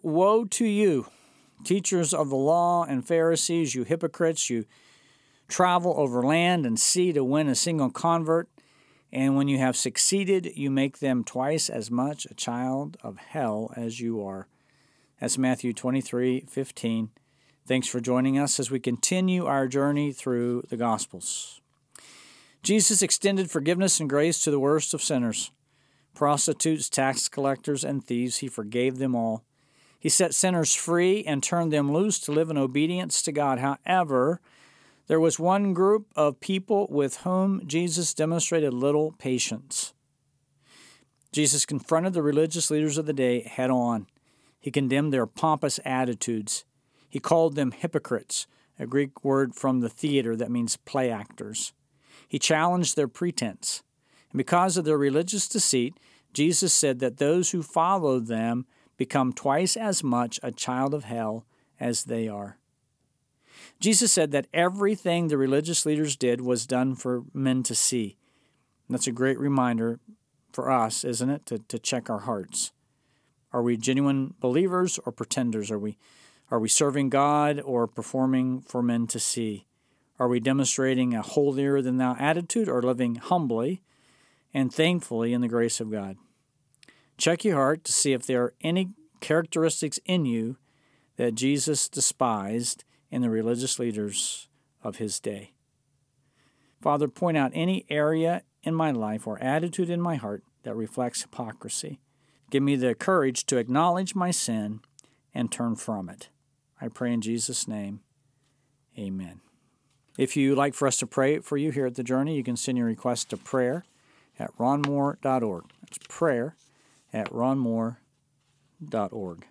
Woe to you, teachers of the law and Pharisees, you hypocrites! You travel over land and sea to win a single convert, and when you have succeeded, you make them twice as much a child of hell as you are. That's Matthew 23:15. Thanks for joining us as we continue our journey through the Gospels. Jesus extended forgiveness and grace to the worst of sinners. Prostitutes, tax collectors, and thieves, he forgave them all. He set sinners free and turned them loose to live in obedience to God. However, there was one group of people with whom Jesus demonstrated little patience. Jesus confronted the religious leaders of the day head on. He condemned their pompous attitudes. He called them hypocrites, a Greek word from the theater that means play actors. He challenged their pretense. And because of their religious deceit, Jesus said that those who follow them become twice as much a child of hell as they are. Jesus said that everything the religious leaders did was done for men to see. And that's a great reminder for us, isn't it, to check our hearts. Are we genuine believers or pretenders? Are we serving God or performing for men to see? Are we demonstrating a holier-than-thou attitude or living humbly and thankfully in the grace of God? Check your heart to see if there are any characteristics in you that Jesus despised in the religious leaders of his day. Father, point out any area in my life or attitude in my heart that reflects hypocrisy. Give me the courage to acknowledge my sin and turn from it. I pray in Jesus' name, amen. If you'd like for us to pray for you here at The Journey, you can send your request to prayer@ronmoore.org. That's prayer@ronmoore.org.